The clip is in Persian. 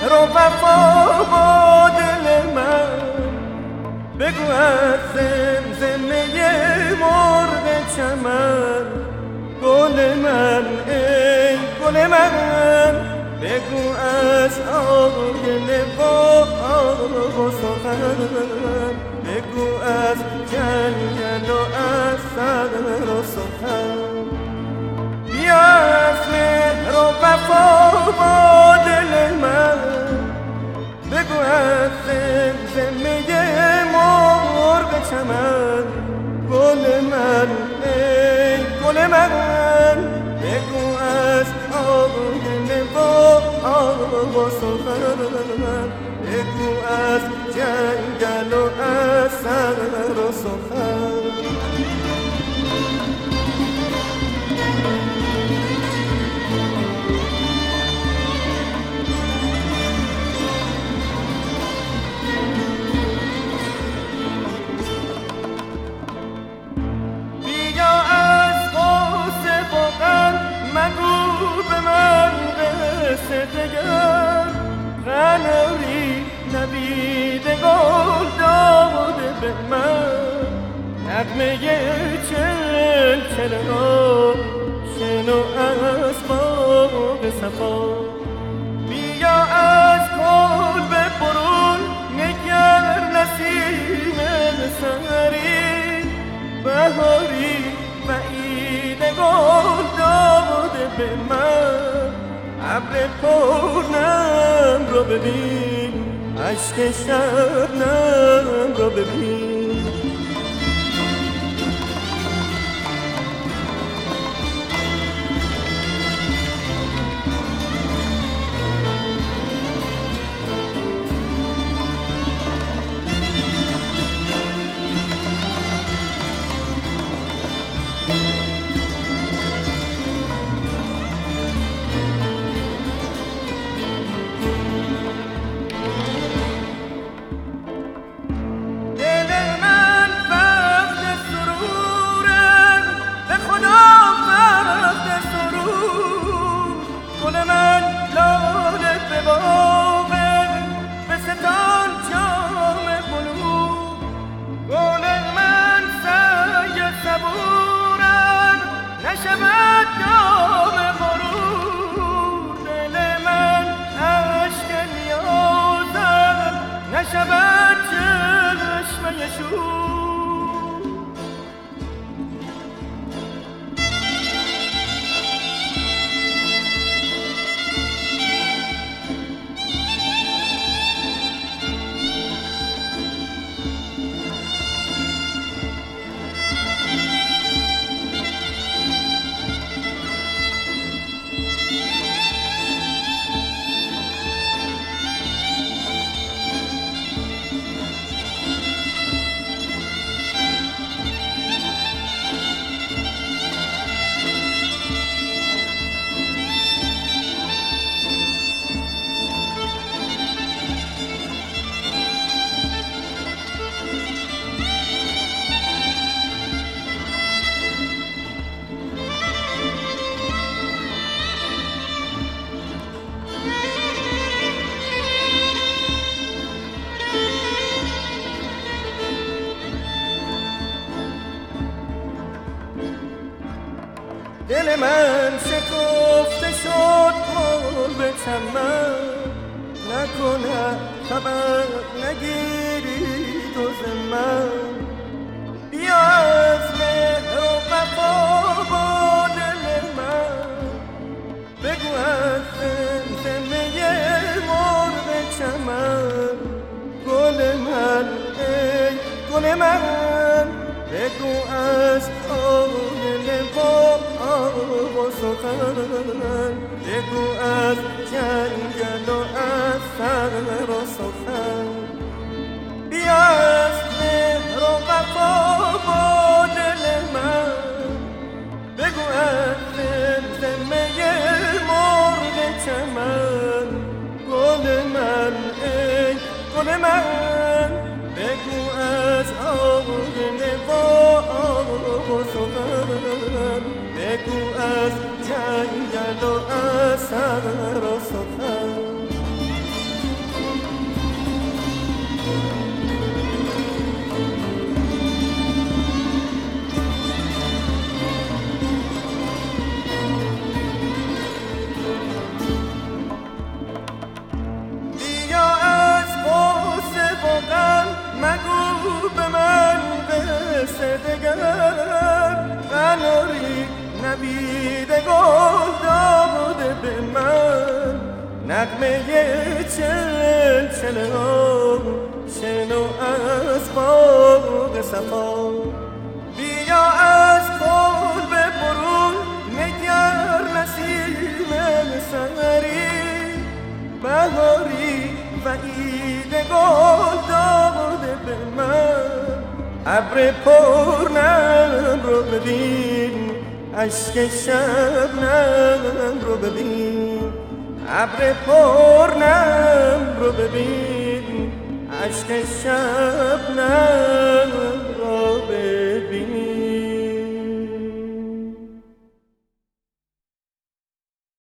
مهر و وفا با دل من، بگو از زمزمه مرغ چمن، گل من ای گل من، بگو از آینه با سخن، بگو از جنگل و از سر و سخن. بیا از مهر و وفا با دل من، بگو از زمزمه مرغ چمن، گل من ای گل من، بگو از آینه با سخن، بگو از جنگل و از سر و سخن. مگو به من قصه دگر، قناری نوید گل داده به من، نغمه چلچل را شنو از باغ صفا. بیا از کلبه برون نگر نسیم سحری، بهاری بعید گل داده به من، ابر پرنم رو ببین، اشک شبنم رو ببین. نشود دام غرور، دل من عشق نیازم، نشود چشمه شور. دل من شکفته شد گل به چمن، نکنه خبر نگیری تو ز من. بیا از مهر و وفا با دل من، بگو از زمزمه مرغ چمن، گل من ای گل من، بگو از آینه با سخن، بگو از جنگل و از سر و سخن. بیا از مهر و وفا با دل من، بگو از زمزمه مرغ چمن، گل من ای گل من، بگو از آینه با سخن، بگو از جنگل و از سر و سخن. دگر قناری نوید گل داده به من نغمه چلچله شنو از باغ صفا بیا از کلبه برون نگر نسیم سحری بهاری و عید گل داده به من ابر پرنم رو ببین اشک شبنم رو ببین ابر پرنم رو ببین اشک شبنم